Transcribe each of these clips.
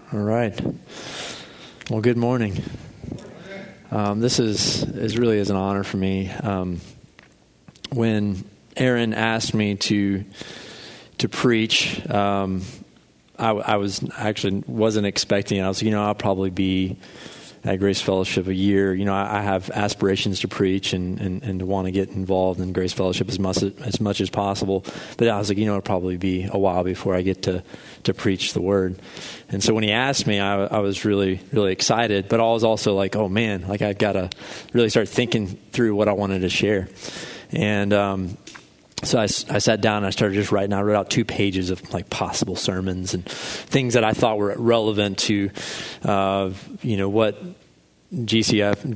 All right. Well, good morning. This is really an honor for me. When Aaron asked me to preach, I wasn't expecting it. I was, I'll probably be at Grace Fellowship a year. I have aspirations to preach and to want to get involved in Grace Fellowship as much as possible. But I was like, it'll probably be a while before I get to preach the word. And so when he asked me, I was really, really excited. But I was also like, oh man, like I've got to really start thinking through what I wanted to share. And so I sat down and I started just writing. I wrote out 2 pages of like possible sermons and things that I thought were relevant to, what GCF,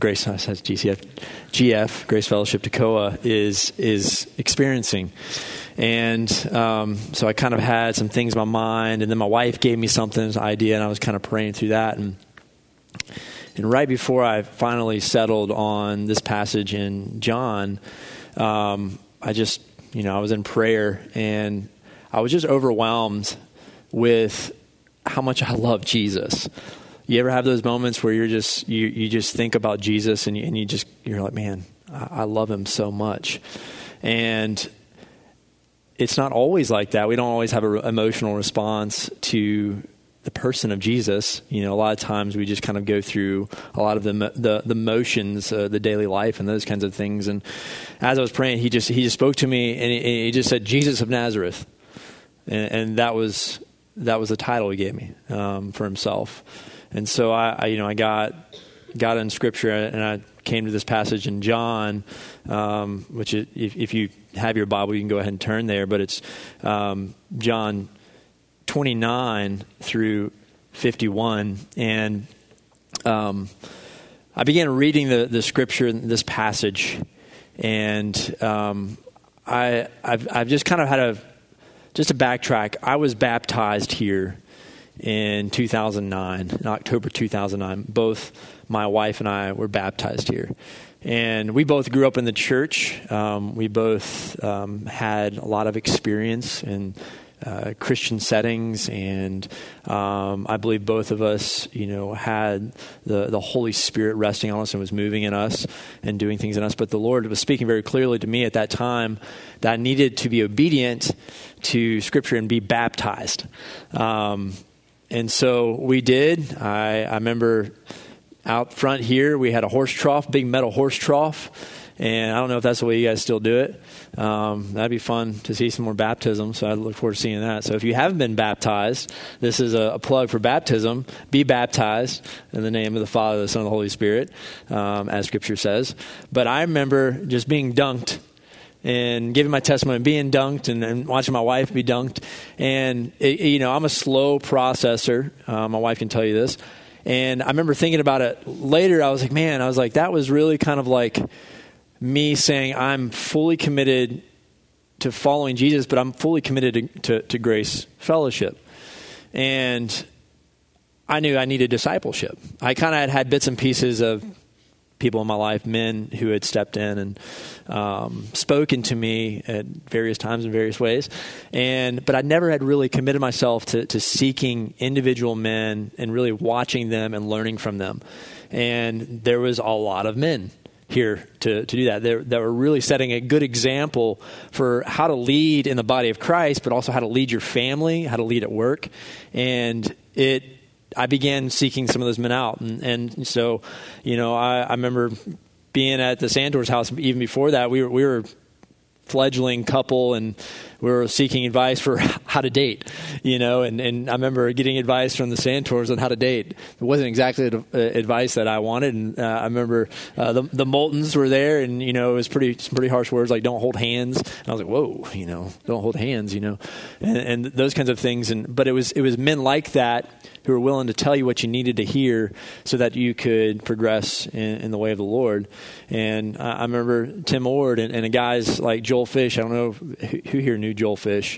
GF, Grace Fellowship Toccoa is experiencing. And so I kind of had some things in my mind, and then my wife gave me something, an idea, and I was kind of praying through that. And right before I finally settled on this passage in John, I was in prayer, and I was just overwhelmed with how much I love Jesus. You ever have those moments where you just think about Jesus and you're like, man, I love him so much. And it's not always like that. We don't always have an emotional response to the person of Jesus. A lot of times we just kind of go through a lot of the motions, the daily life and those kinds of things. And as I was praying, he just spoke to me, and he just said, Jesus of Nazareth. And that was the title he gave me for himself. And so I got in Scripture, and I came to this passage in John, which if you have your Bible, you can go ahead and turn there. But it's John 29 through 51. And I began reading the Scripture, this passage, and I've just kind of had to backtrack. I was baptized here in 2009, in October 2009. Both my wife and I were baptized here. And we both grew up in the church. We both had a lot of experience in Christian settings, and I believe both of us, had the Holy Spirit resting on us and was moving in us and doing things in us. But the Lord was speaking very clearly to me at that time that I needed to be obedient to Scripture and be baptized. And so we did. I remember out front here, we had a horse trough, big metal horse trough. And I don't know if that's the way you guys still do it. That'd be fun to see some more baptism. So I look forward to seeing that. So if you haven't been baptized, this is a plug for baptism. Be baptized in the name of the Father, the Son, and the Holy Spirit, as Scripture says. But I remember just being dunked and giving my testimony, being dunked, and watching my wife be dunked. And, I'm a slow processor. My wife can tell you this. And I remember thinking about it later. I was like, that was really kind of like me saying I'm fully committed to following Jesus, but I'm fully committed to Grace Fellowship. And I knew I needed discipleship. I kind of had bits and pieces of people in my life, men who had stepped in and spoken to me at various times in various ways. But I never had really committed myself to seeking individual men and really watching them and learning from them. And there was a lot of men here to do that. That were really setting a good example for how to lead in the body of Christ, but also how to lead your family, how to lead at work. And I began seeking some of those men out. And so, I remember being at the Santors house even before that. We were fledgling couple, and we were seeking advice for how to date, and I remember getting advice from the Santors on how to date. It wasn't exactly the advice that I wanted. And I remember the Moultons were there, and, it was some pretty harsh words like don't hold hands. And I was like, whoa, don't hold hands, and those kinds of things. But it was men like that who were willing to tell you what you needed to hear so that you could progress in the way of the Lord. And I remember Tim Ord and guys like Joel Fish. I don't know who here knew Joel Fish.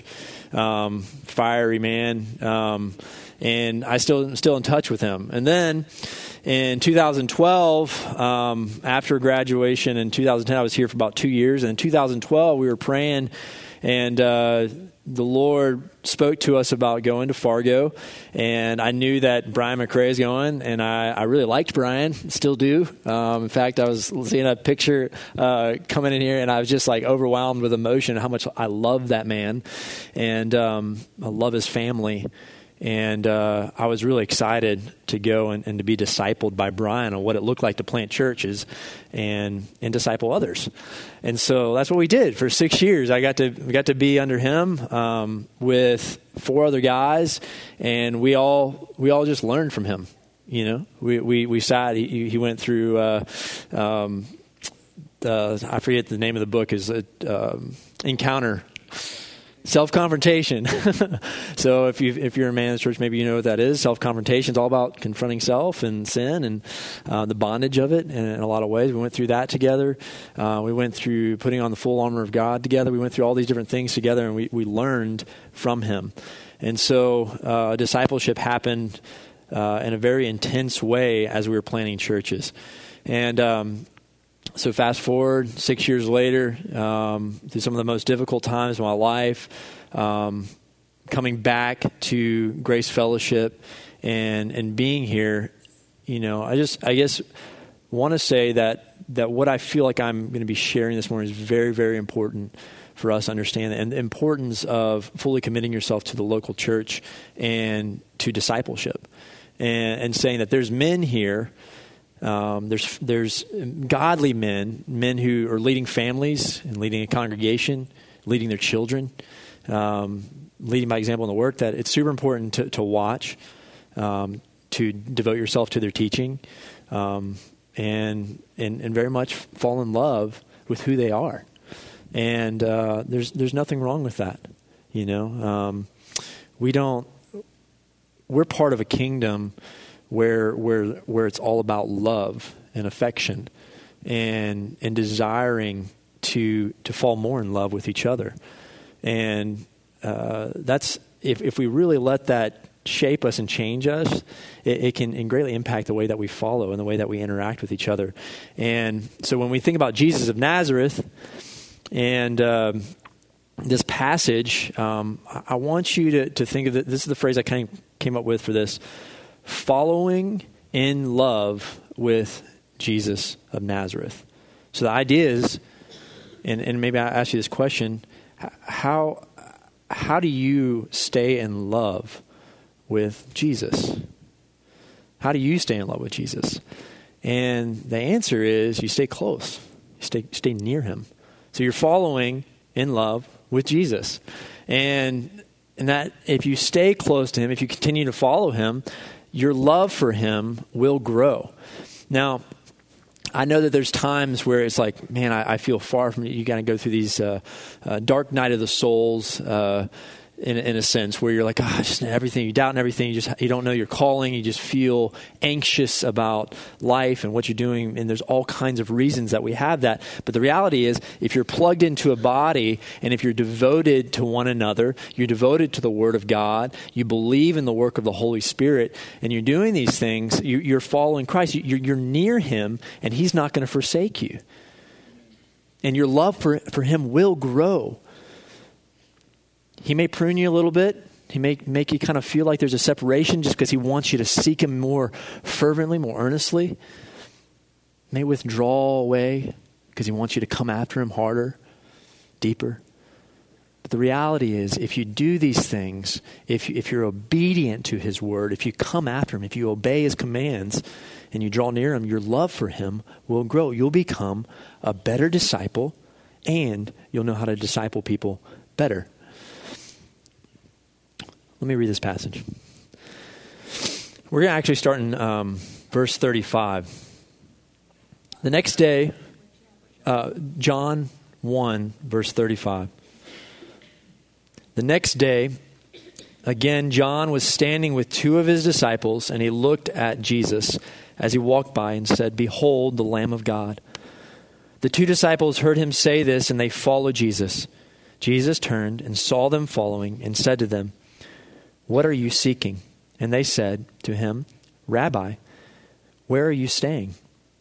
Fiery man. And I still in touch with him. And then in 2012, after graduation in 2010, I was here for about 2 years. And in 2012, we were praying, And the Lord spoke to us about going to Fargo, and I knew that Brian McRae is going, and I really liked Brian, still do. In fact, I was seeing a picture coming in here, and I was just like overwhelmed with emotion how much I love that man, and I love his family. And I was really excited to go and to be discipled by Brian on what it looked like to plant churches and disciple others. And so that's what we did for 6 years. We got to be under him with 4 other guys, and we all just learned from him. You know, we sat. He went through. I forget the name of the book. Is Encounter. Self-confrontation. So if you're a man in the church, maybe you know what that is. Self-confrontation is all about confronting self and sin and the bondage of it in a lot of ways. We went through that together. We went through putting on the full armor of God together. We went through all these different things together, and we learned from him. And so discipleship happened in a very intense way as we were planning churches. And so fast forward 6 years later, through some of the most difficult times of my life, coming back to Grace Fellowship and being here, you know, I guess want to say that what I feel like I'm going to be sharing this morning is very, very important for us to understand, and the importance of fully committing yourself to the local church and to discipleship, and saying that there's men here. There's godly men who are leading families and leading a congregation, leading their children, leading by example in the work, that it's super important to watch, to devote yourself to their teaching, and very much fall in love with who they are. And there's nothing wrong with that. You know, we're part of a kingdom where it's all about love and affection and desiring to fall more in love with each other. And that's if we really let that shape us and change us, it can greatly impact the way that we follow and the way that we interact with each other. And so when we think about Jesus of Nazareth and this passage, I want you to think of it. This is the phrase I kind of came up with for this: following in love with Jesus of Nazareth. So the idea is, and maybe I ask you this question: how do you stay in love with Jesus? How do you stay in love with Jesus? And the answer is you stay close. You stay near him. So you're following in love with Jesus. And that if you stay close to him, if you continue to follow him, your love for him will grow. Now, I know that there's times where it's like, man, I feel far from you. You got to go through these dark night of the souls, in a sense, where you're like, just everything, you doubt in everything. You don't know your calling. You just feel anxious about life and what you're doing. And there's all kinds of reasons that we have that. But the reality is, if you're plugged into a body and if you're devoted to one another, you're devoted to the Word of God, you believe in the work of the Holy Spirit, and you're doing these things, you're following Christ. You're near him, and he's not going to forsake you. And your love for him will grow. He may prune you a little bit. He may make you kind of feel like there's a separation just because he wants you to seek him more fervently, more earnestly. May withdraw away because he wants you to come after him harder, deeper. But the reality is, if you do these things, if you're obedient to his word, if you come after him, if you obey his commands, and you draw near him, your love for him will grow. You'll become a better disciple, and you'll know how to disciple people better. Let me read this passage. We're going to actually start in verse 35. The next day, John 1, verse 35. The next day, again, John was standing with 2 of his disciples, and he looked at Jesus as he walked by and said, "Behold, the Lamb of God." The 2 disciples heard him say this, and they followed Jesus. Jesus turned and saw them following and said to them, "What are you seeking?" And they said to him, "Rabbi, where are you staying?"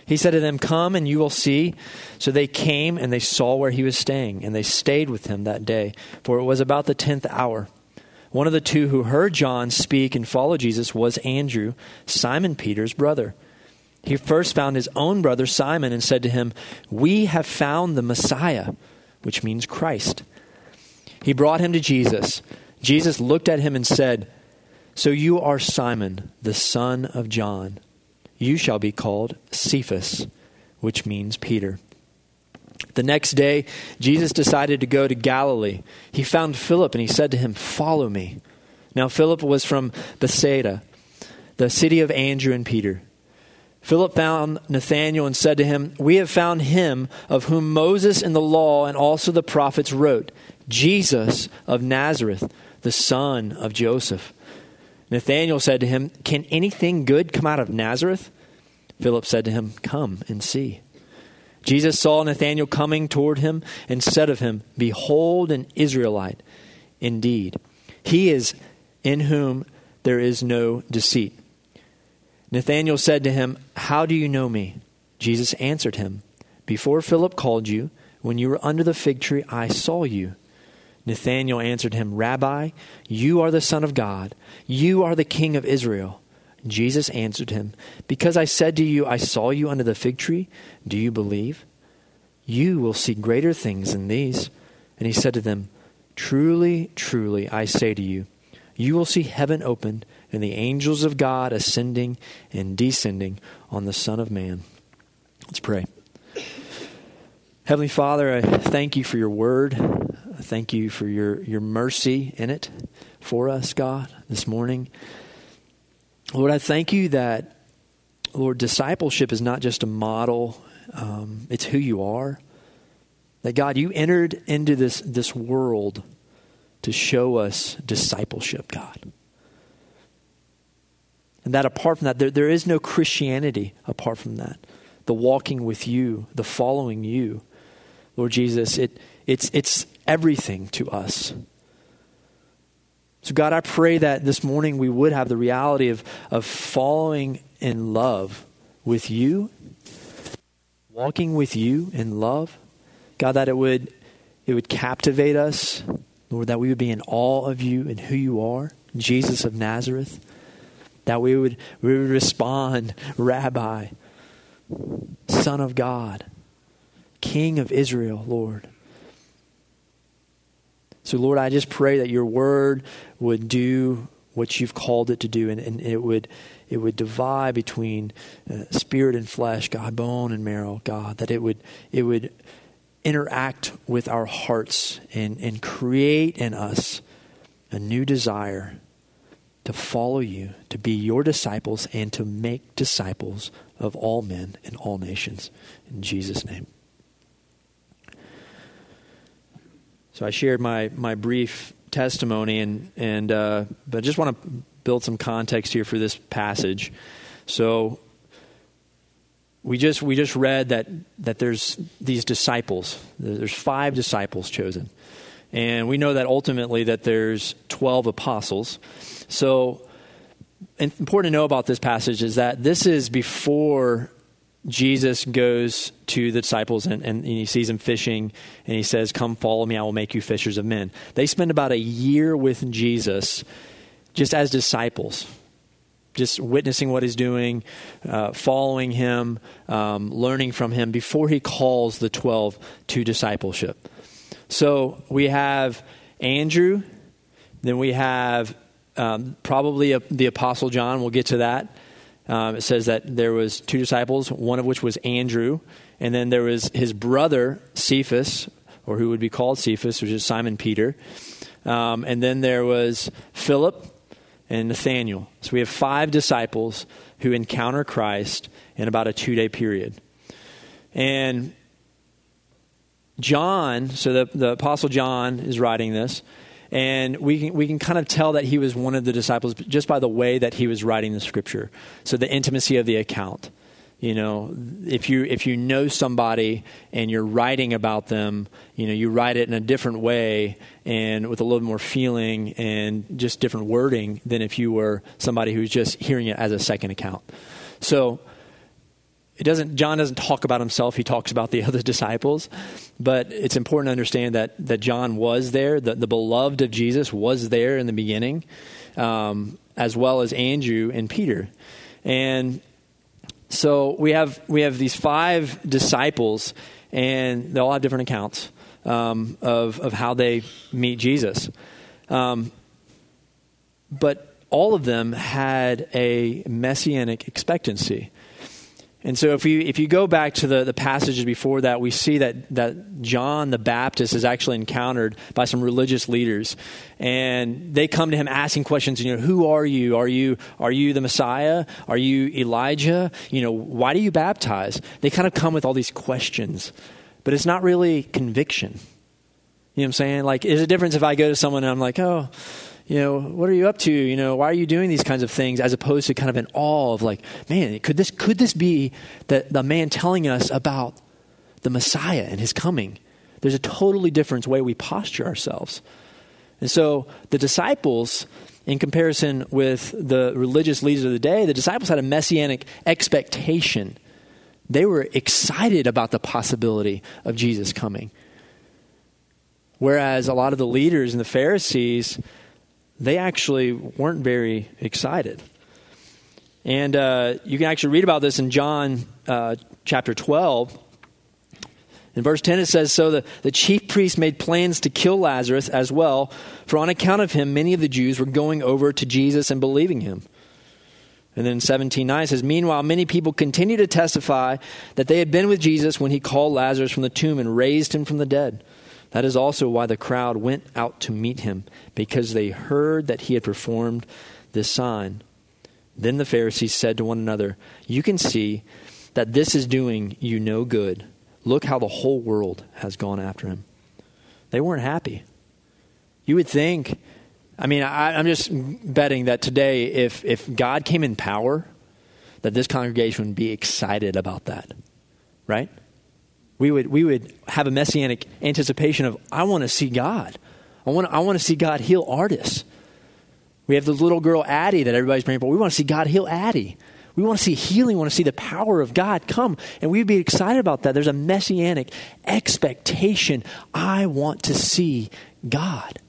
He said to them, "Come and you will see." So they came and they saw where he was staying, and they stayed with him that day, for it was about the 10th hour. One of the two who heard John speak and follow Jesus was Andrew, Simon Peter's brother. He first found his own brother Simon and said to him, "We have found the Messiah," which means Christ. He brought him to Jesus. Jesus looked at him and said, "So you are Simon, the son of John. You shall be called Cephas," which means Peter. The next day, Jesus decided to go to Galilee. He found Philip and he said to him, "Follow me." Now Philip was from Bethsaida, the city of Andrew and Peter. Philip found Nathanael and said to him, "We have found him of whom Moses in the law and also the prophets wrote, Jesus of Nazareth, the son of Joseph." Nathanael said to him, "Can anything good come out of Nazareth?" Philip said to him, "Come and see." Jesus saw Nathanael coming toward him and said of him, "Behold, an Israelite indeed. He is in whom there is no deceit." Nathanael said to him, "How do you know me?" Jesus answered him, "Before Philip called you, when you were under the fig tree, I saw you." Nathanael answered him, "Rabbi, you are the Son of God. You are the King of Israel." Jesus answered him, "Because I said to you, I saw you under the fig tree, do you believe? You will see greater things than these." And he said to them, "Truly, truly, I say to you, you will see heaven opened and the angels of God ascending and descending on the Son of Man." Let's pray. Heavenly Father, I thank you for your word. I thank you for your mercy in it for us, God, this morning. Lord, I thank you that, Lord, discipleship is not just a model. It's who you are. That, God, you entered into this world to show us discipleship, God. And that apart from that, there is no Christianity apart from that. The walking with you, the following you, Lord Jesus, it's everything to us. So God, I pray that this morning we would have the reality of following in love with you, walking with you in love. God, that it would captivate us, Lord, that we would be in awe of you and who you are, Jesus of Nazareth. That we would respond, Rabbi, Son of God, King of Israel, Lord. So, Lord, I just pray that your word would do what you've called it to do, and it would divide between spirit and flesh, God, bone and marrow, God, that it would interact with our hearts and create in us a new desire to follow you, to be your disciples, and to make disciples of all men and all nations. In Jesus' name. So I shared my brief testimony, but I just want to build some context here for this passage. So we just read that there's these disciples. There's 5 disciples chosen. And we know that ultimately that there's 12 apostles. So important to know about this passage is that this is before Jesus goes to the disciples and he sees them fishing and he says, "Come follow me, I will make you fishers of men." They spend about a year with Jesus just as disciples, just witnessing what he's doing, following him, learning from him before he calls the 12 to discipleship. So we have Andrew, then we have probably the Apostle John. We'll get to that. It says that there was 2 disciples, one of which was Andrew, and then there was his brother Cephas, or who would be called Cephas, which is Simon Peter. And then there was Philip and Nathanael. So we have 5 disciples who encounter Christ in about a 2-day period. And John, so the Apostle John is writing this, and we can kind of tell that he was one of the disciples just by the way that he was writing the scripture. So the intimacy of the account. You know, if you know somebody and you're writing about them, you know, you write it in a different way and with a little more feeling and just different wording than if you were somebody who's just hearing it as a second account. So John doesn't talk about himself. He talks about the other disciples, but it's important to understand that John was there. The beloved of Jesus was there in the beginning, as well as Andrew and Peter. And so we have these 5 disciples, and they all have different accounts of how they meet Jesus. But all of them had a messianic expectancy. And so if you go back to the passages before that, we see that John the Baptist is actually encountered by some religious leaders, and they come to him asking questions. Who are you? Are you the Messiah? Are you Elijah? Why do you baptize? They kind of come with all these questions, but it's not really conviction. You know what I'm saying? Like, there's a difference if I go to someone and I'm like, oh, what are you up to? Why are you doing these kinds of things? As opposed to kind of in awe of like, man, could this be the man telling us about the Messiah and his coming? There's a totally different way we posture ourselves. And so the disciples, in comparison with the religious leaders of the day, the disciples had a messianic expectation. They were excited about the possibility of Jesus coming. Whereas a lot of the leaders and the Pharisees, they actually weren't very excited. And you can actually read about this in John chapter 12. In verse 10 it says, "So the chief priests made plans to kill Lazarus as well, for on account of him many of the Jews were going over to Jesus and believing him." And then 17:9 says, "Meanwhile many people continued to testify that they had been with Jesus when he called Lazarus from the tomb and raised him from the dead. That is also why the crowd went out to meet him, because they heard that he had performed this sign. Then the Pharisees said to one another, 'You can see that this is doing you no good. Look how the whole world has gone after him.'" They weren't happy. You would think, I'm just betting that today, if God came in power, that this congregation would be excited about that, right? We would have a messianic anticipation of, I want to see God. I want to see God heal artists. We have the little girl Addie that everybody's praying for. We want to see God heal Addie. We want to see healing. We want to see the power of God come. And we'd be excited about that. There's a messianic expectation. I want to see God.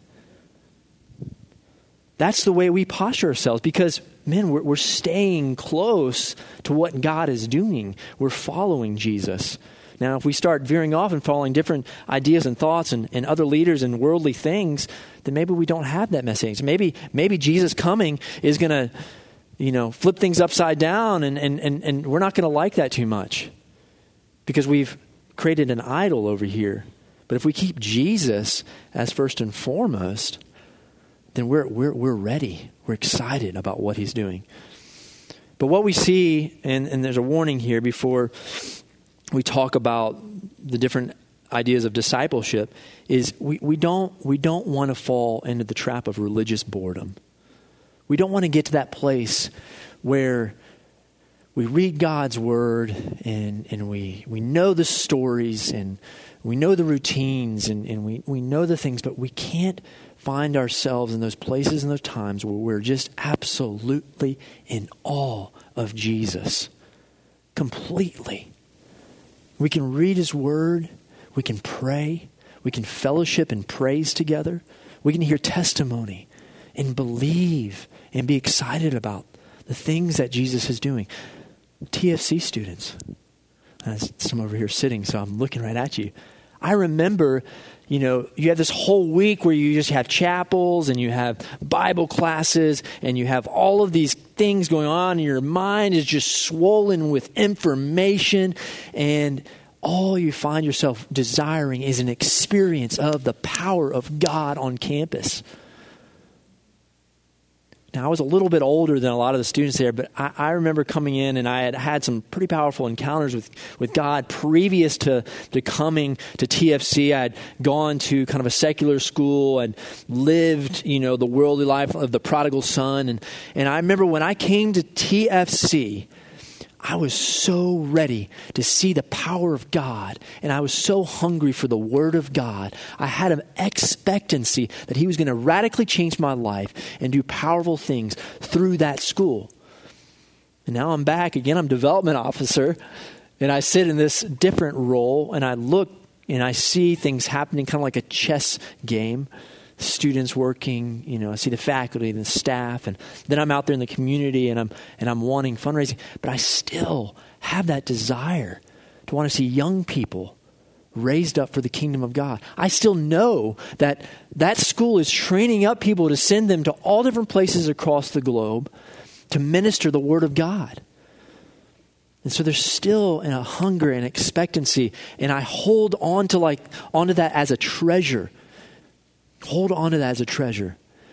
That's the way we posture ourselves, because, man, we're staying close to what God is doing. We're following Jesus. Now, if we start veering off and following different ideas and thoughts and other leaders and worldly things, then maybe we don't have that message. Maybe Jesus coming is going to, flip things upside down, and we're not going to like that too much because we've created an idol over here. But if we keep Jesus as first and foremost, then we're ready. We're excited about what he's doing. But what we see, and there's a warning here before we talk about the different ideas of discipleship, is we don't want to fall into the trap of religious boredom. We don't want to get to that place where we read God's word and we know the stories and we know the routines and we know the things, but we can't find ourselves in those places and those times where we're just absolutely in awe of Jesus. Completely. We can read his word. We can pray. We can fellowship and praise together. We can hear testimony and believe and be excited about the things that Jesus is doing. TFC students. There's some over here sitting, so I'm looking right at you. I remember, you have this whole week where you just have chapels and you have Bible classes and you have all of these things going on and your mind is just swollen with information, and all you find yourself desiring is an experience of the power of God on campus. Now, I was a little bit older than a lot of the students there, but I remember coming in and I had some pretty powerful encounters with God previous to coming to TFC. I had gone to kind of a secular school and lived, the worldly life of the prodigal son. And I remember when I came to TFC, I was so ready to see the power of God, and I was so hungry for the Word of God. I had an expectancy that he was going to radically change my life and do powerful things through that school. And now I'm back again. I'm development officer, And I sit in this different role, and I look and I see things happening kind of like a chess game. Students working, I see the faculty and the staff, and then I'm out there in the community and I'm wanting fundraising, but I still have that desire to want to see young people raised up for the kingdom of God. I still know that school is training up people to send them to all different places across the globe to minister the word of God. And so there's still a hunger and expectancy, and I hold onto that as a treasure. Hold on to that as a treasure.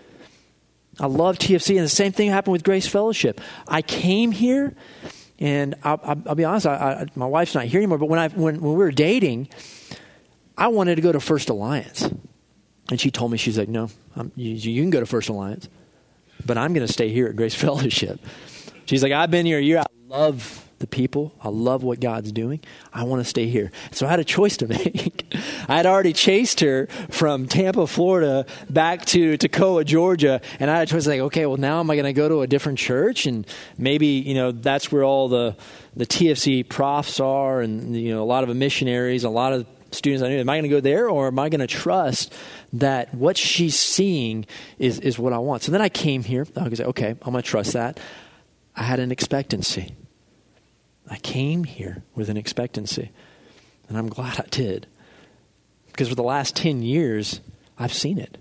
I love TFC, and the same thing happened with Grace Fellowship. I came here, and I'll be honest, my wife's not here anymore, but when we were dating, I wanted to go to First Alliance. And she told me, she's like, no, you can go to First Alliance, but I'm going to stay here at Grace Fellowship. She's like, I've been here a year. I love the people. I love what God's doing. I want to stay here. So I had a choice to make. I had already chased her from Tampa, Florida, back to Toccoa, Georgia. And I had a choice like, okay, well, now am I going to go to a different church? And maybe, that's where all the TFC profs are, and, a lot of the missionaries, a lot of students I knew. Am I going to go there, or am I going to trust that what she's seeing is what I want? So then I came here. I was like, okay, I'm going to trust that. I had an expectancy. I came here with an expectancy, and I'm glad I did, because for the last 10 years, I've seen it.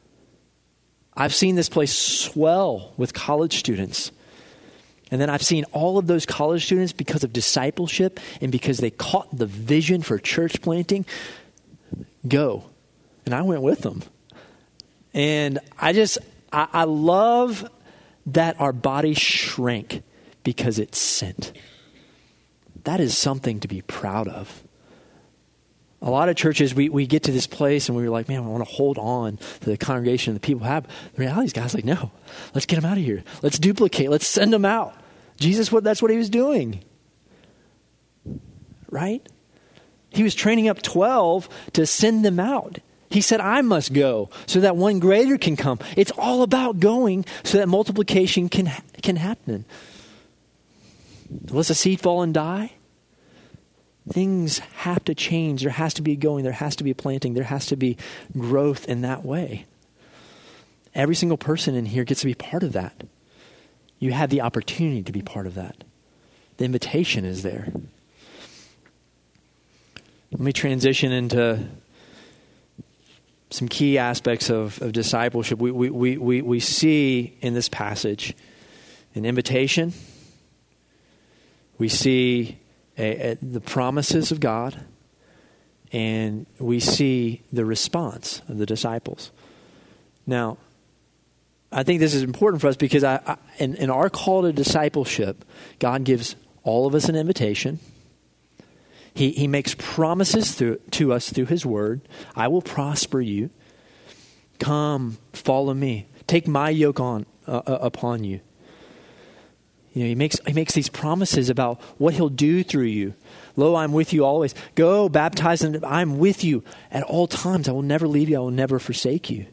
I've seen this place swell with college students, and then I've seen all of those college students, because of discipleship and because they caught the vision for church planting, go, and I went with them. And I love that our body shrank because it sent. That is something to be proud of. A lot of churches, we get to this place and we're like, man, I want to hold on to the congregation and the people have. The reality is, God's like, no, let's get them out of here. Let's duplicate. Let's send them out. Jesus, that's what he was doing. Right? He was training up 12 to send them out. He said, I must go so that one greater can come. It's all about going so that multiplication can happen. Unless a seed fall and die, things have to change. There has to be going. There has to be planting. There has to be growth in that way. Every single person in here gets to be part of that. You have the opportunity to be part of that. The invitation is there. Let me transition into some key aspects of discipleship. We see in this passage an invitation. We see the promises of God, and we see the response of the disciples. Now, I think this is important for us because in our call to discipleship, God gives all of us an invitation. He makes promises to us through his word. I will prosper you. Come, follow me. Take my yoke upon you. He makes these promises about what he'll do through you. Lo, I'm with you always. Go, baptize, and I'm with you at all times. I will never leave you. I will never forsake you.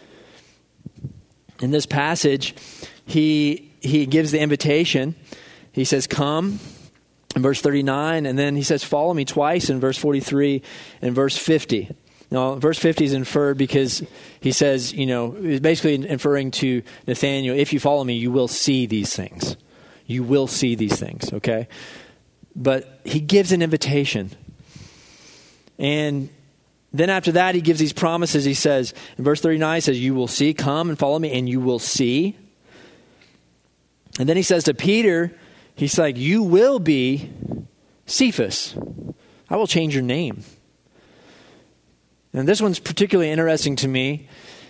In this passage, he gives the invitation. He says, come, in verse 39, and then he says, follow me twice in verse 43 and verse 50. Now, verse 50 is inferred because he says, he's basically inferring to Nathanael, if you follow me, you will see these things. You will see these things, okay? But he gives an invitation. And then after that, he gives these promises. He says, in verse 39, he says, you will see, come and follow me, and you will see. And then he says to Peter, he's like, you will be Cephas. I will change your name. And this one's particularly interesting to me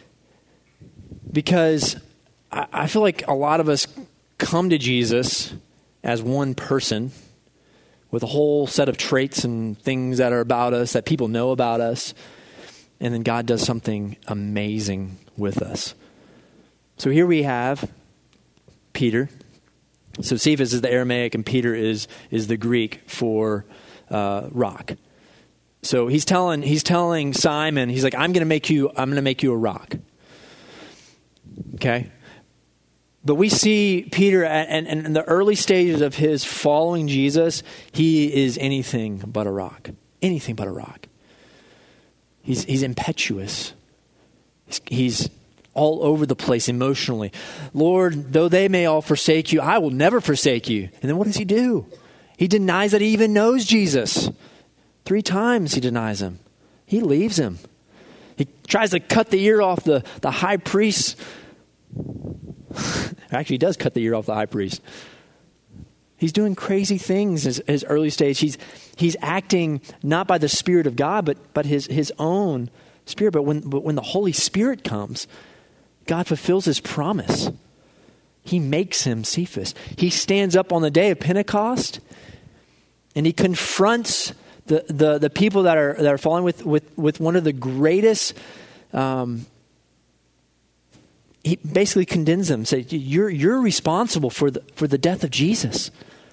because I feel like a lot of us come to Jesus as one person with a whole set of traits and things that are about us, that people know about us, and then God does something amazing with us. So here we have Peter. So Cephas is the Aramaic and Peter is the Greek for rock. So he's telling Simon, he's like, I'm going to make you a rock. Okay? But we see Peter, and in the early stages of his following Jesus, he is anything but a rock. Anything but a rock. He's impetuous. He's all over the place emotionally. Lord, though they may all forsake you, I will never forsake you. And then what does he do? He denies that he even knows Jesus. 3 times he denies him. He leaves him. He tries to cut the ear off the high priest. Actually, he does cut the ear off the high priest. He's doing crazy things in his early stage. He's acting not by the Spirit of God, but his own spirit. But when the Holy Spirit comes, God fulfills his promise. He makes him Cephas. He stands up on the day of Pentecost, and he confronts the people that are following with one of the greatest. He basically condemns them, say, "You're responsible for the death of Jesus."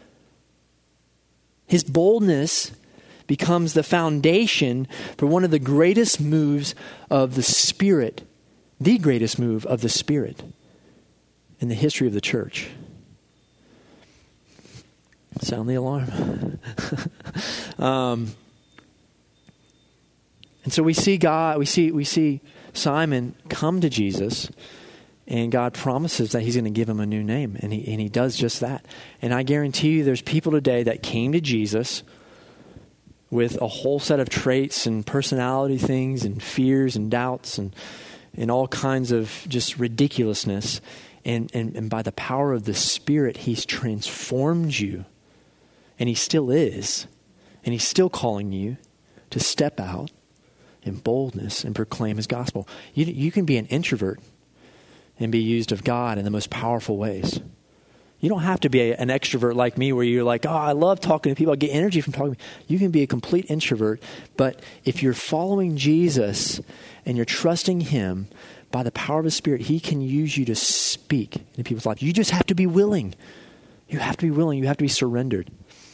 His boldness becomes the foundation for one of the greatest moves of the Spirit, the greatest move of the Spirit in the history of the church. Sound the alarm. And so we see God, we see Simon come to Jesus, and God promises that he's going to give him a new name, and he does just that. And I guarantee you there's people today that came to Jesus with a whole set of traits and personality things and fears and doubts and all kinds of just ridiculousness. And by the power of the Spirit, he's transformed you. And he still is. And he's still calling you to step out in boldness and proclaim his gospel. You can be an introvert and be used of God in the most powerful ways. You don't have to be an extrovert like me where you're like, oh, I love talking to people. I get energy from talking to people. You can be a complete introvert. But if you're following Jesus and you're trusting him, by the power of his Spirit, he can use you to speak in people's lives. You just have to be willing. You have to be willing. You have to be surrendered.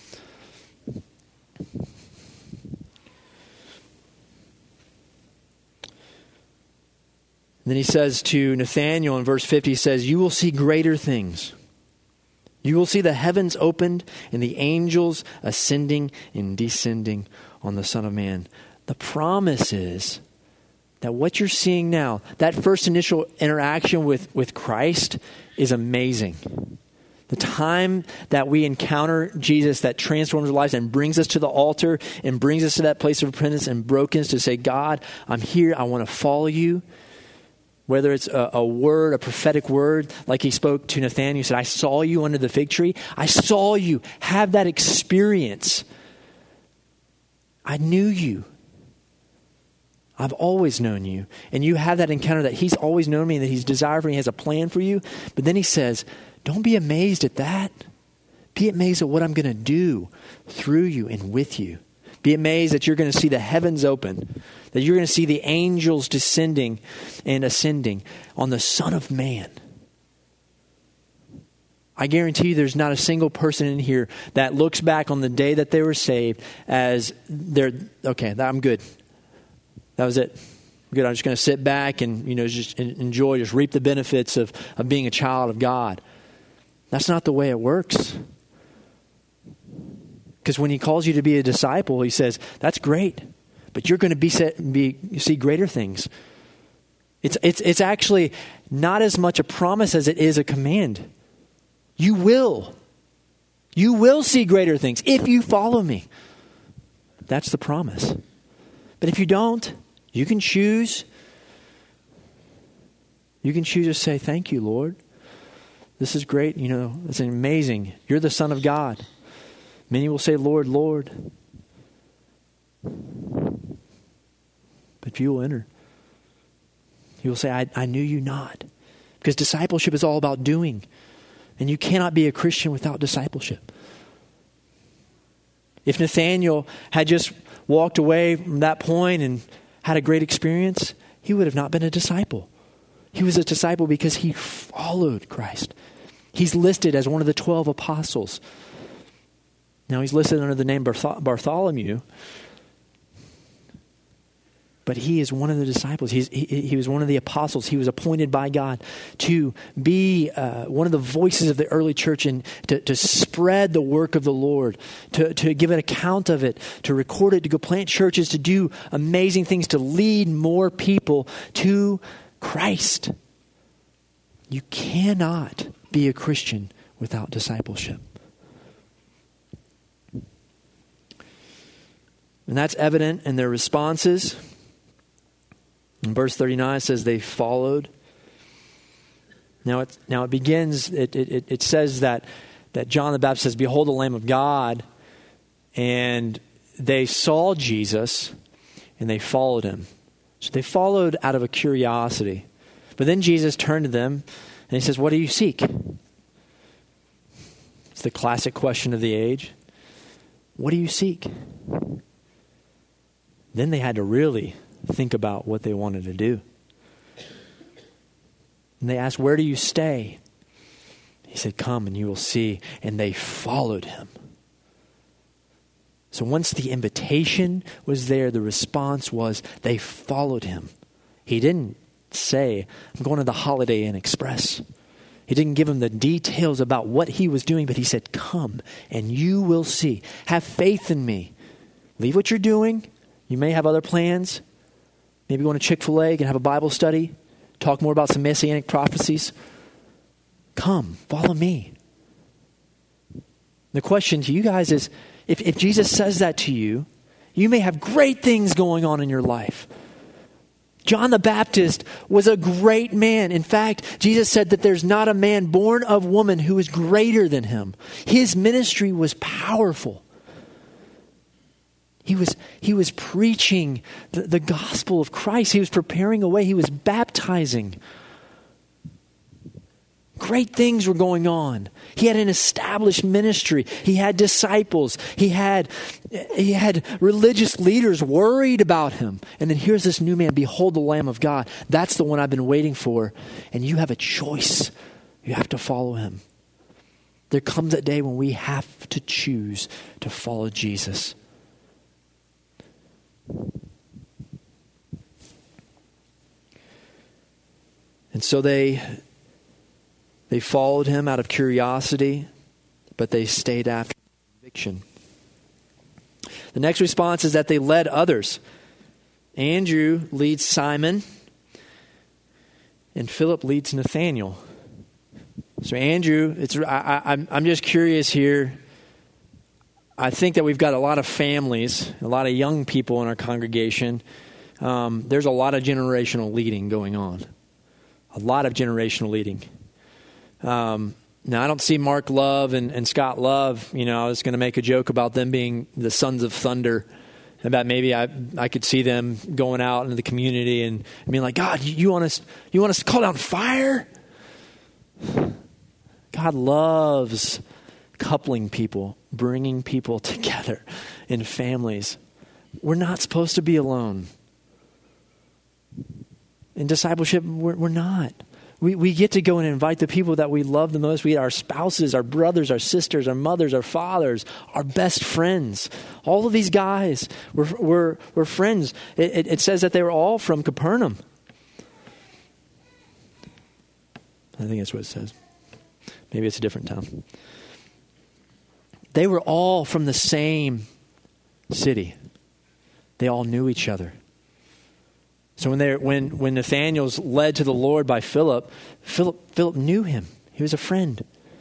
Then he says to Nathanael in verse 50, he says, you will see greater things. You will see the heavens opened and the angels ascending and descending on the Son of Man. The promise is that what you're seeing now, that first initial interaction with Christ is amazing. The time that we encounter Jesus that transforms our lives and brings us to the altar and brings us to that place of repentance and brokenness to say, God, I'm here. I want to follow you. Whether it's a word, a prophetic word, like he spoke to Nathanael, he said, I saw you under the fig tree. I saw you have that experience. I knew you. I've always known you. And you have that encounter that he's always known me and that he's desired for me. He has a plan for you. But then he says, don't be amazed at that. Be amazed at what I'm going to do through you and with you. Be amazed that you're going to see the heavens open, that you're going to see the angels descending and ascending on the Son of Man. I guarantee you there's not a single person in here that looks back on the day that they were saved as okay, I'm good. That was it. Good. I'm just going to sit back and, just enjoy, just reap the benefits of being a child of God. That's not the way it works. Because when he calls you to be a disciple, he says, that's great, but you're going to see greater things. It's actually not as much a promise as it is a command. You will see greater things if you follow me. That's the promise. But if you don't, you can choose. You can choose to say, thank you, Lord. This is great. It's amazing. You're the Son of God. Many will say, Lord, Lord. But few will enter. He will say, I knew you not. Because discipleship is all about doing. And you cannot be a Christian without discipleship. If Nathanael had just walked away from that point and had a great experience, he would have not been a disciple. He was a disciple because he followed Christ. He's listed as one of the 12 apostles. Now he's listed under the name Bartholomew. But he is one of the disciples. He was one of the apostles. He was appointed by God to be one of the voices of the early church and to spread the work of the Lord, to give an account of it, to record it, to go plant churches, to do amazing things, to lead more people to Christ. You cannot be a Christian without discipleship. And that's evident in their responses. In verse 39 it says they followed. Now it begins, it says that John the Baptist says, "Behold the Lamb of God." And they saw Jesus and they followed him. So they followed out of a curiosity. But then Jesus turned to them and he says, "What do you seek?" It's the classic question of the age. What do you seek? Then they had to really think about what they wanted to do. And they asked, "Where do you stay?" He said, "Come and you will see." And they followed him. So once the invitation was there, the response was they followed him. He didn't say, "I'm going to the Holiday Inn Express." He didn't give them the details about what he was doing, but he said, "Come and you will see. Have faith in me. Leave what you're doing. You may have other plans. Maybe go to Chick-fil-A and have a Bible study. Talk more about some messianic prophecies. Come, follow me." The question to you guys is, if Jesus says that to you, you may have great things going on in your life. John the Baptist was a great man. In fact, Jesus said that there's not a man born of woman who is greater than him. His ministry was powerful. He was preaching the gospel of Christ. He was preparing a way. He was baptizing. Great things were going on. He had an established ministry. He had disciples. He had religious leaders worried about him. And then here's this new man. Behold the Lamb of God. That's the one I've been waiting for. And you have a choice. You have to follow him. There comes a day when we have to choose to follow Jesus. And so they followed him out of curiosity, but they stayed after conviction. The next response is that they led others. Andrew leads Simon, and Philip leads Nathanael. So Andrew, I'm just curious here. I think that we've got a lot of families, a lot of young people in our congregation. There's a lot of generational leading going on. A lot of generational leading. Now, I don't see Mark Love and Scott Love. I was going to make a joke about them being the sons of thunder. About maybe I could see them going out into the community and being like, "God, you want us to call down fire?" God loves coupling people, bringing people together in families. We're not supposed to be alone. In discipleship, we're not. We get to go and invite the people that we love the most. Our spouses, our brothers, our sisters, our mothers, our fathers, our best friends. All of these guys were friends. It says that they were all from Capernaum. I think that's what it says. Maybe it's a different town. They were all from the same city. They all knew each other. So when Nathanael's led to the Lord by Philip knew him. He was a friend.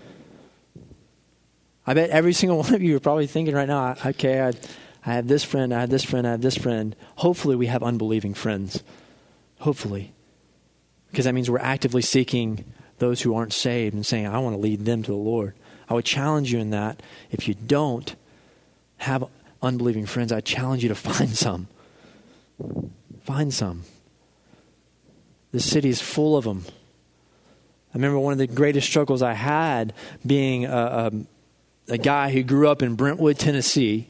I bet every single one of you are probably thinking right now, okay, I have this friend, I have this friend, I have this friend. Hopefully we have unbelieving friends. Hopefully. Because that means we're actively seeking those who aren't saved and saying, I want to lead them to the Lord. I would challenge you in that. If you don't have unbelieving friends, I challenge you to find some. Find some. The city is full of them. I remember one of the greatest struggles I had being a guy who grew up in Brentwood, Tennessee,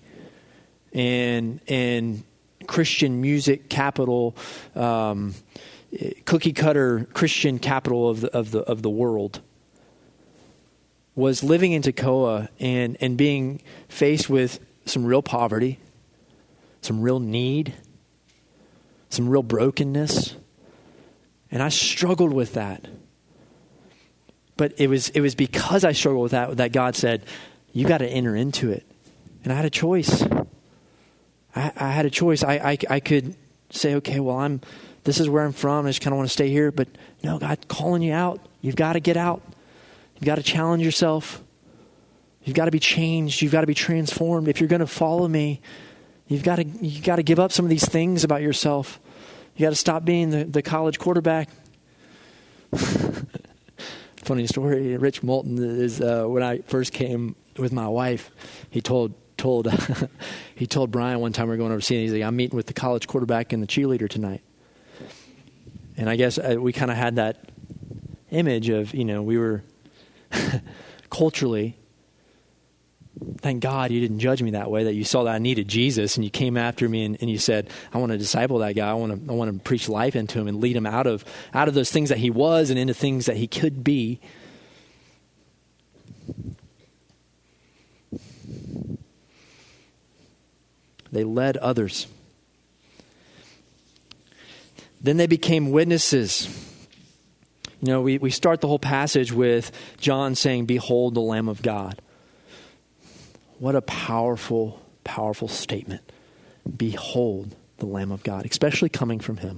and Christian music capital, cookie cutter Christian capital of the world, was living in Toccoa and being faced with some real poverty, some real need, some real brokenness. And I struggled with that. But it was because I struggled with that God said, you got to enter into it. And I had a choice. I had a choice. I could say, okay, well, this is where I'm from. I just kind of want to stay here. But no, God's calling you out. You've got to get out. You've got to challenge yourself. You've got to be changed. You've got to be transformed. If you're going to follow me, you got to give up some of these things about yourself. You got to stop being the college quarterback. Funny story. Rich Moulton is when I first came with my wife, he told Brian one time we were going overseas. He's like, I'm meeting with the college quarterback and the cheerleader tonight. And I guess we kind of had that image of, we were culturally, thank God you didn't judge me that way, that you saw that I needed Jesus and you came after me and you said, I want to disciple that guy. I want to preach life into him and lead him out of those things that he was and into things that he could be. They led others. Then they became witnesses. We start the whole passage with John saying, behold the Lamb of God. What a powerful, powerful statement. Behold the Lamb of God, especially coming from him.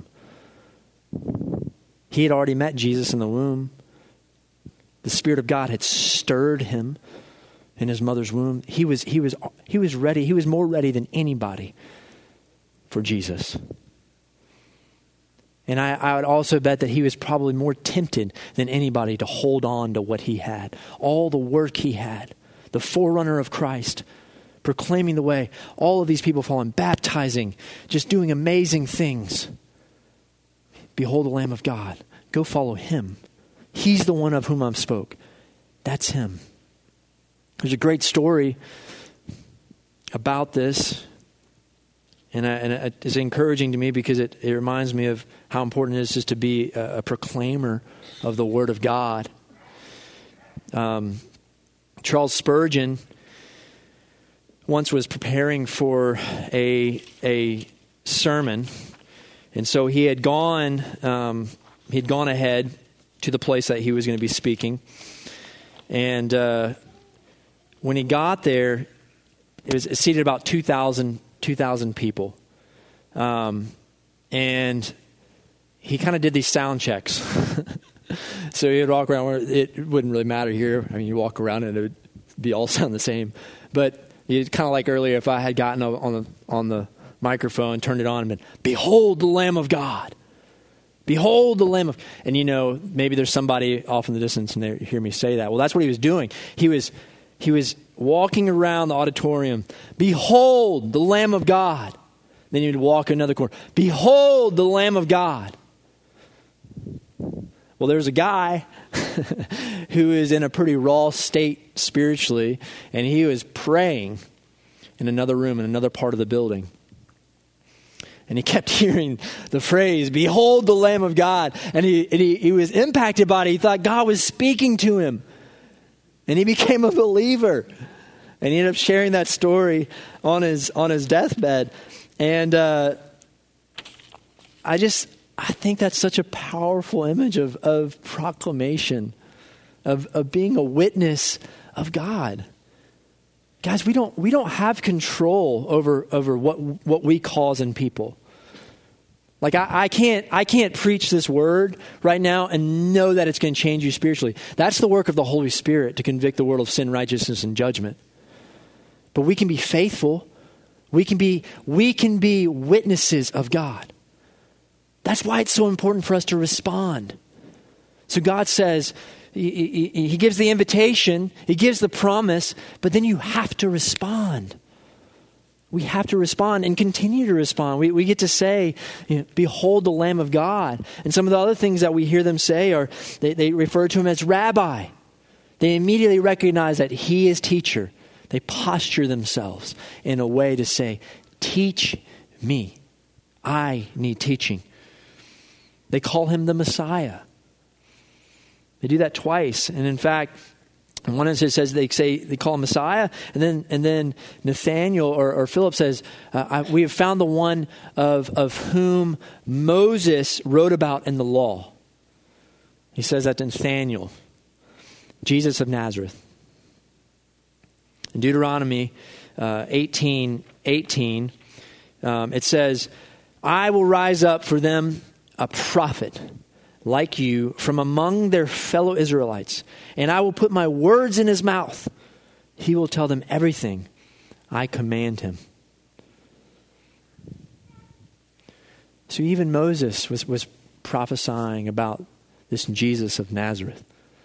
He had already met Jesus in the womb. The Spirit of God had stirred him in his mother's womb. He was ready. He was more ready than anybody for Jesus. And I would also bet that he was probably more tempted than anybody to hold on to what he had. All the work he had. The forerunner of Christ, proclaiming the way. All of these people following, baptizing, just doing amazing things. Behold the Lamb of God. Go follow him. He's the one of whom I spoke. That's him. There's a great story about this. And it's encouraging to me because it reminds me of how important it is just to be a proclaimer of the Word of God. Charles Spurgeon once was preparing for a sermon, and so he had gone ahead to the place that he was going to be speaking. And when he got there, it was seated about 2,000 people. And he kind of did these sound checks. So he'd walk around. It wouldn't really matter here. I mean, you walk around and it would be all sound the same. But it's kind of like earlier, if I had gotten on the microphone, turned it on, and been, behold the Lamb of God. Behold the Lamb of... And maybe there's somebody off in the distance and they hear me say that. Well, that's what he was doing. He was walking around the auditorium. Behold the Lamb of God. Then you'd walk another corner. Behold the Lamb of God. Well, there's a guy who is in a pretty raw state spiritually, and he was praying in another room in another part of the building. And he kept hearing the phrase, behold the Lamb of God. And he was impacted by it. He thought God was speaking to him. And he became a believer. And he ended up sharing that story on his deathbed. And I think that's such a powerful image of proclamation, of being a witness of God. Guys, we don't have control over what we cause in people. Like I can't preach this word right now and know that it's going to change you spiritually. That's the work of the Holy Spirit to convict the world of sin, righteousness, and judgment. But we can be faithful. We can be witnesses of God. That's why it's so important for us to respond. So God says, He gives the invitation, He gives the promise, but then you have to respond. We have to respond and continue to respond. We get to say, behold the Lamb of God. And some of the other things that we hear them say are, they refer to Him as Rabbi. They immediately recognize that He is teacher. They posture themselves in a way to say, teach me. I need teaching. They call Him the Messiah. They do that twice. And in fact, And one instance says they call him Messiah, and then Nathaniel or Philip says, "We have found the one of whom Moses wrote about in the law." He says that to Nathaniel, Jesus of Nazareth. In Deuteronomy 18:18, it says, "I will rise up for them a prophet like you from among their fellow Israelites, and I will put my words in his mouth. He will tell them everything I command him." So even Moses was prophesying about this Jesus of Nazareth.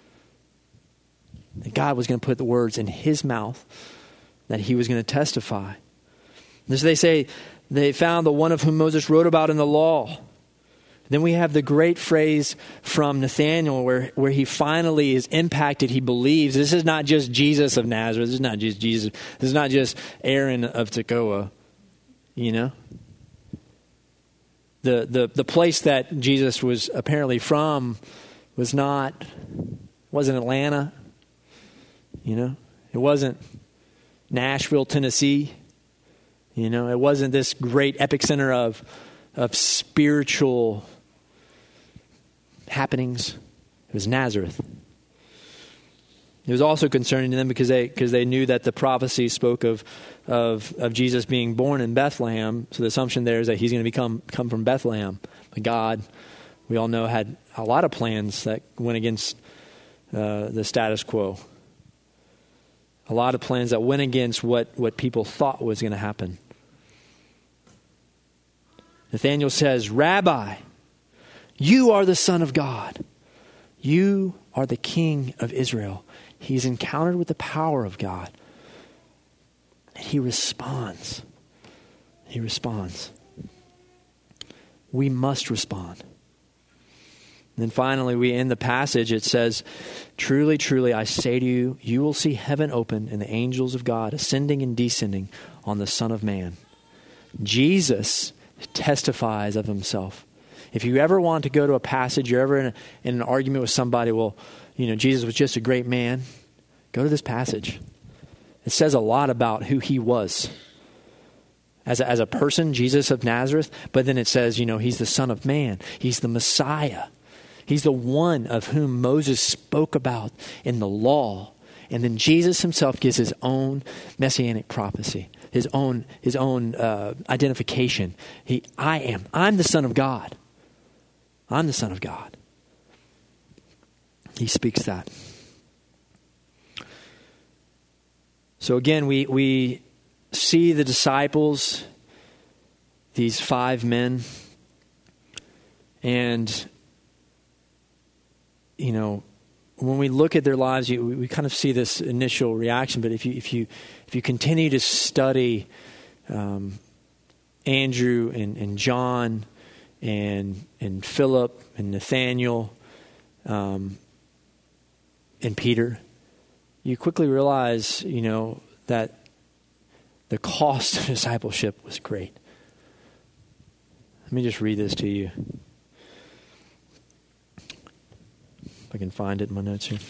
That God was going to put the words in his mouth, that he was going to testify. And so they say they found the one of whom Moses wrote about in the law. Then we have the great phrase from Nathaniel where he finally is impacted. He believes this is not just Jesus of Nazareth. This is not just Jesus. This is not just Aaron of Tekoa. You know? The place that Jesus was apparently from wasn't Atlanta. You know? It wasn't Nashville, Tennessee. You know? It wasn't this great epic center of spiritual happenings. It was Nazareth. It was also concerning to them because they knew that the prophecy spoke of Jesus being born in Bethlehem. So the assumption there is that he's going to come from Bethlehem. But God, we all know, had a lot of plans that went against the status quo. A lot of plans that went against what people thought was going to happen. Nathanael says, "Rabbi, you are the Son of God. You are the King of Israel." He's encountered with the power of God. And he responds. He responds. We must respond. And then finally, we end the passage. It says, "Truly, truly, I say to you, you will see heaven open and the angels of God ascending and descending on the Son of Man." Jesus testifies of himself. If you ever want to go to a passage, you're ever in an argument with somebody, well, you know, Jesus was just a great man, go to this passage. It says a lot about who he was. As a person, Jesus of Nazareth, but then it says, you know, he's the Son of Man. He's the Messiah. He's the one of whom Moses spoke about in the law. And then Jesus himself gives his own messianic prophecy, his own identification. I'm the Son of God. I'm the Son of God. He speaks that. So again, we see the disciples, these 5 men, and, you know, when we look at their lives, we kind of see this initial reaction. But if you continue to study Andrew and John and Philip and Nathaniel and Peter, you quickly realize, you know, that the cost of discipleship was great. Let me just read this to you. If I can find it in my notes here.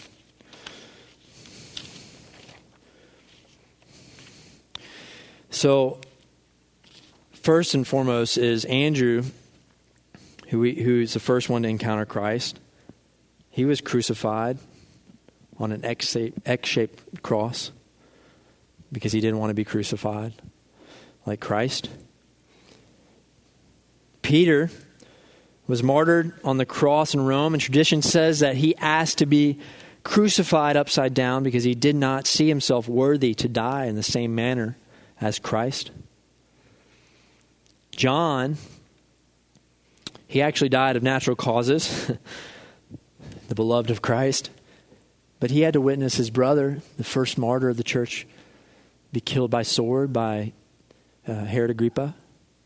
So, first and foremost is Andrew, who's the first one to encounter Christ. He was crucified on an X-shaped cross because he didn't want to be crucified like Christ. Peter was martyred on the cross in Rome, and tradition says that he asked to be crucified upside down because he did not see himself worthy to die in the same manner as Christ. John, he actually died of natural causes, the beloved of Christ, but he had to witness his brother, the first martyr of the church, be killed by sword by Herod Agrippa.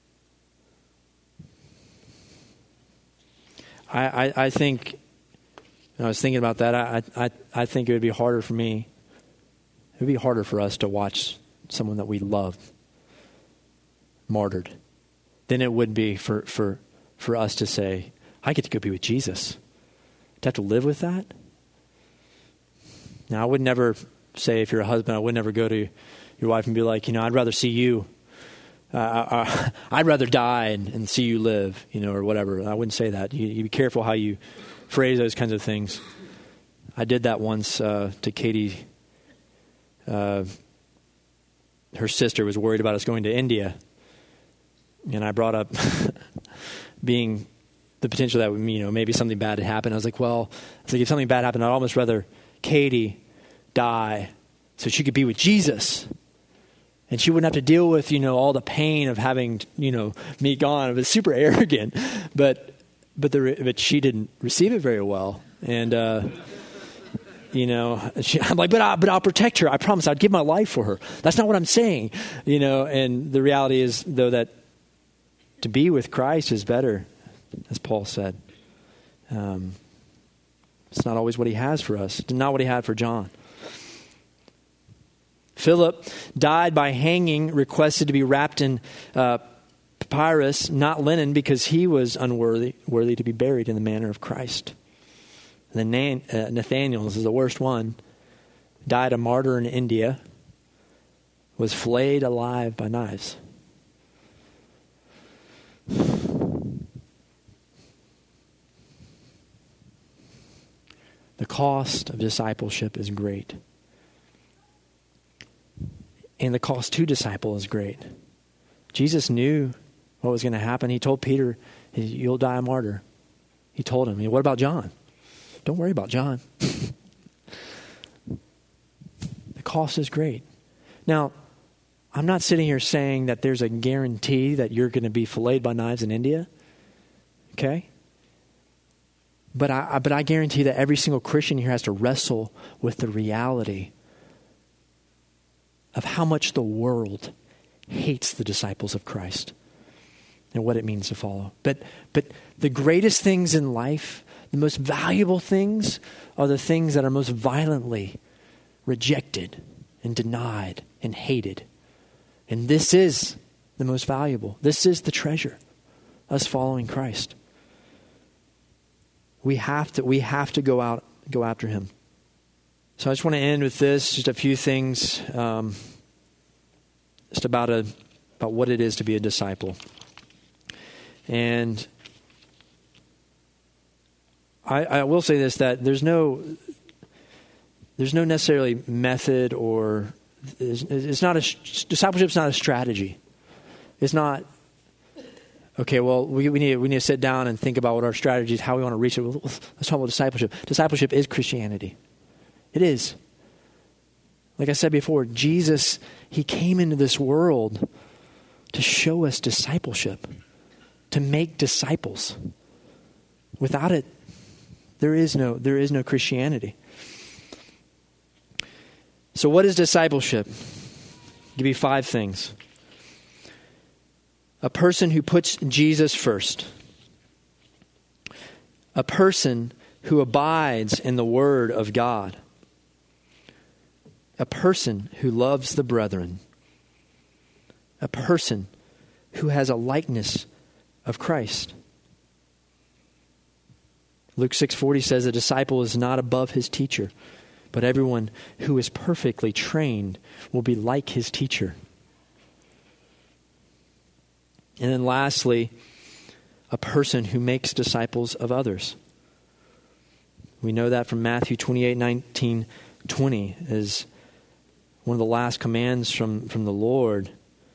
I think, when I was thinking about that, I think it would be harder for me. It would be harder for us to watch someone that we love martyred than it would be for us to say, I get to go be with Jesus. To have to live with that? Now, I would never say, if you're a husband, I would never go to your wife and be like, I'd rather see you. I'd rather die and see you live, or whatever. I wouldn't say that. You be careful how you phrase those kinds of things. I did that once to Katie. Her sister was worried about us going to India. And I brought up being the potential that maybe something bad had happened. I was like, if something bad happened, I'd almost rather Katie die so she could be with Jesus. And she wouldn't have to deal with, all the pain of having, me gone. It was super arrogant, but she didn't receive it very well. And, I'm like, but I'll protect her. I promise I'd give my life for her. That's not what I'm saying, and the reality is, though, that to be with Christ is better, as Paul said. It's not always what he has for us. It's not what he had for John. Philip died by hanging, requested to be wrapped in papyrus, not linen, because he was worthy to be buried in the manner of Christ. And then Nathaniel, this is the worst one, died a martyr in India, was flayed alive by knives. The cost of discipleship is great. And the cost to disciple is great. Jesus knew what was going to happen. He told Peter, you'll die a martyr. He told him, what about John? Don't worry about John. The cost is great. Now, I'm not sitting here saying that there's a guarantee that you're going to be filleted by knives in India. Okay? But I guarantee that every single Christian here has to wrestle with the reality of how much the world hates the disciples of Christ and what it means to follow. But the greatest things in life, the most valuable things, are the things that are most violently rejected and denied and hated. And this is the most valuable. This is the treasure, us following Christ. We have to go after him. So I just want to end with this, just a few things, just about what it is to be a disciple. And I will say this, that there's no necessarily method, or discipleship's not a strategy. It's not, okay, well, we need to sit down and think about what our strategy is, how we want to reach it. Well, let's talk about discipleship. Discipleship is Christianity. It is. Like I said before, Jesus, he came into this world to show us discipleship, to make disciples. Without it, there is no Christianity. So what is discipleship? I'll give you 5 things. A person who puts Jesus first. A person who abides in the Word of God. A person who loves the brethren. A person who has a likeness of Christ. Luke 6:40 says, a disciple is not above his teacher, but everyone who is perfectly trained will be like his teacher. And then lastly, a person who makes disciples of others. We know that from Matthew 28:19-20 is one of the last commands from the Lord,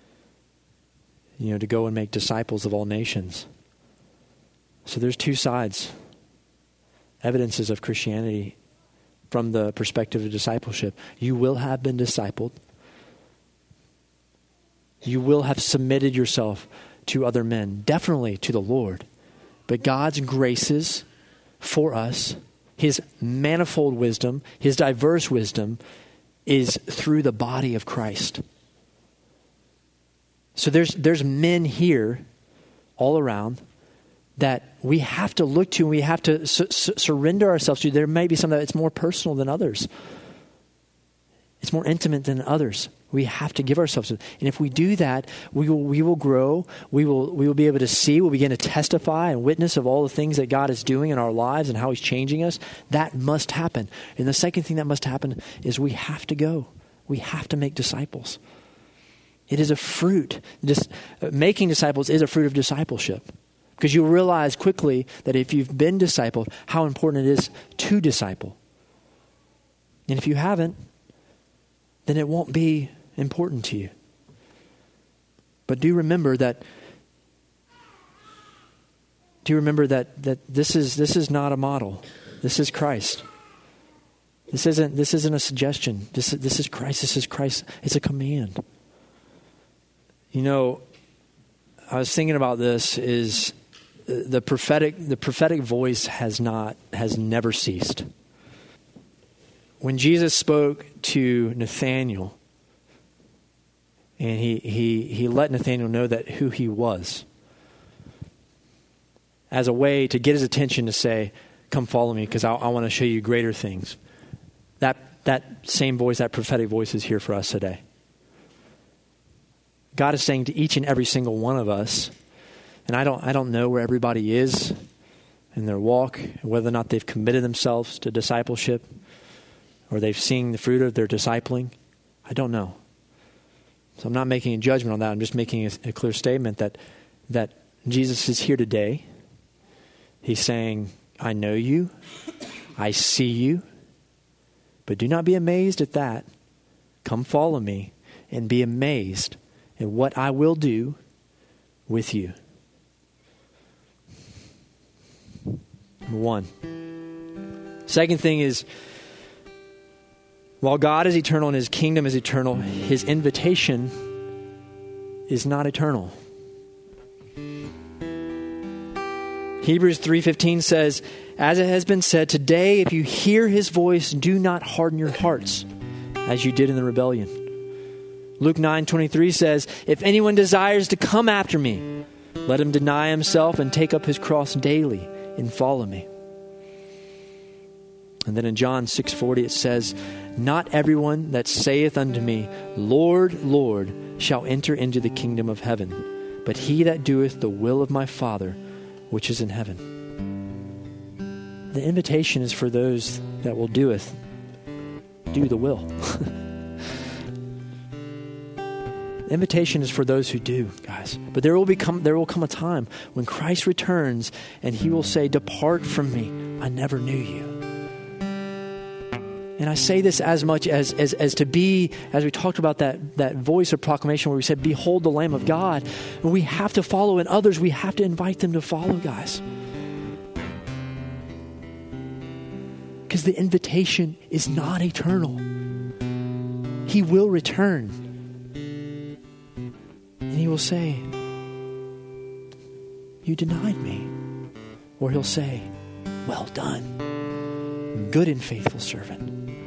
to go and make disciples of all nations. So there's 2 sides, evidences of Christianity from the perspective of discipleship. You will have been discipled. You will have submitted yourself to other men, definitely to the Lord. But God's graces for us, his manifold wisdom, his diverse wisdom, is through the body of Christ. So there's men here all around that we have to look to, and we have to surrender ourselves to. There may be some that it's more personal than others. It's more intimate than others. We have to give ourselves to it. And if we do that, we will grow. We will be able to see. We'll begin to testify and witness of all the things that God is doing in our lives and how he's changing us. That must happen. And the second thing that must happen is we have to go. We have to make disciples. It is a fruit. Making disciples is a fruit of discipleship. Because you'll realize quickly that if you've been discipled, how important it is to disciple. And if you haven't, then it won't be important to you. But do remember that this is not a model. This is Christ. This isn't a suggestion. This is Christ. This is Christ. It's a command. You know, I was thinking about this is the prophetic voice has never ceased. When Jesus spoke to Nathanael, and he let Nathanael know that who he was, as a way to get his attention to say, come follow me because I want to show you greater things. That same voice, that prophetic voice is here for us today. God is saying to each and every single one of us, and I don't know where everybody is in their walk, whether or not they've committed themselves to discipleship, or they've seen the fruit of their discipling. I don't know. So I'm not making a judgment on that. I'm just making a clear statement that Jesus is here today. He's saying, I know you. I see you. But do not be amazed at that. Come follow me and be amazed at what I will do with you. Number one. Second thing is, while God is eternal and his kingdom is eternal, his invitation is not eternal. Hebrews 3:15 says, as it has been said, today if you hear his voice, do not harden your hearts as you did in the rebellion. Luke 9:23 says, if anyone desires to come after me, let him deny himself and take up his cross daily and follow me. And then in John 6:40 it says, not everyone that saith unto me, Lord, Lord, shall enter into the kingdom of heaven, but he that doeth the will of my Father, which is in heaven. The invitation is for those that will do the will. The invitation is for those who do, guys. But there will come a time when Christ returns and he will say, depart from me, I never knew you. And I say this as much as to be, as we talked about that voice of proclamation where we said, behold the Lamb of God. And we have to follow, and others, we have to invite them to follow, guys. Because the invitation is not eternal. He will return. And he will say, you denied me. Or he'll say, well done, good and faithful servant.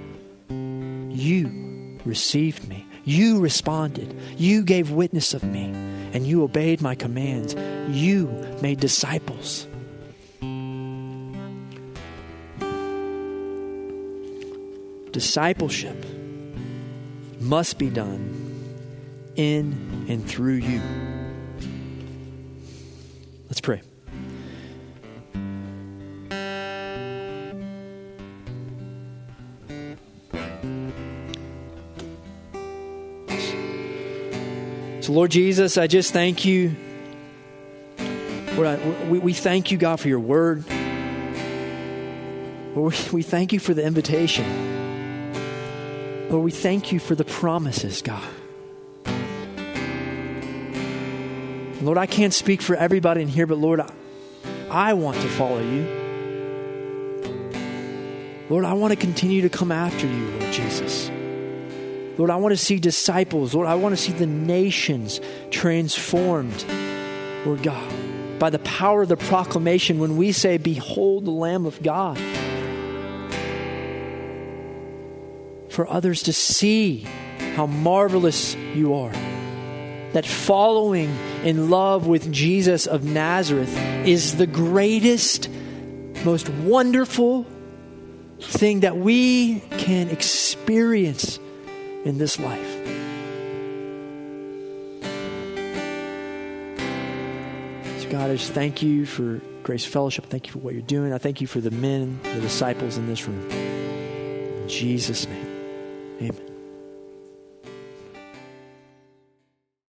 You received me. You responded. You gave witness of me. And you obeyed my commands. You made disciples. Discipleship must be done in and through you. Let's pray. So Lord Jesus, I just thank you. Lord, we thank you, God, for your word. Lord, we thank you for the invitation. Lord, we thank you for the promises, God. Lord, I can't speak for everybody in here, but Lord, I want to follow you. Lord, I want to continue to come after you, Lord Jesus. Lord, I want to see disciples. Lord, I want to see the nations transformed, Lord God, by the power of the proclamation when we say, behold the Lamb of God. For others to see how marvelous you are. That following in love with Jesus of Nazareth is the greatest, most wonderful thing that we can experience in this life. So God, I just thank you for Grace Fellowship. Thank you for what you're doing. I thank you for the men, the disciples in this room. In Jesus' name, amen.